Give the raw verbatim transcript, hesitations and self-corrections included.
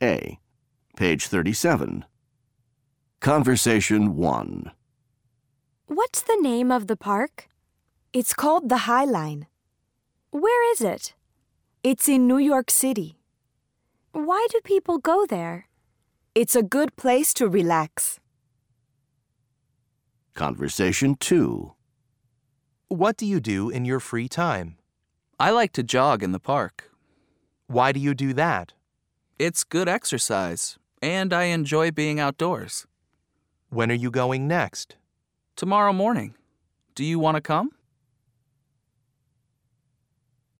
A. Page thirty-seven. Conversation one. What's the name of the park? It's called the High Line. Where is it? It's in New York City. Why do people go there? It's a good place to relax. Conversation two. What do you do in your free time? I like to jog in the park. Why do you do that? It's good exercise, and I enjoy being outdoors. When are you going next? Tomorrow morning. Do you want to come?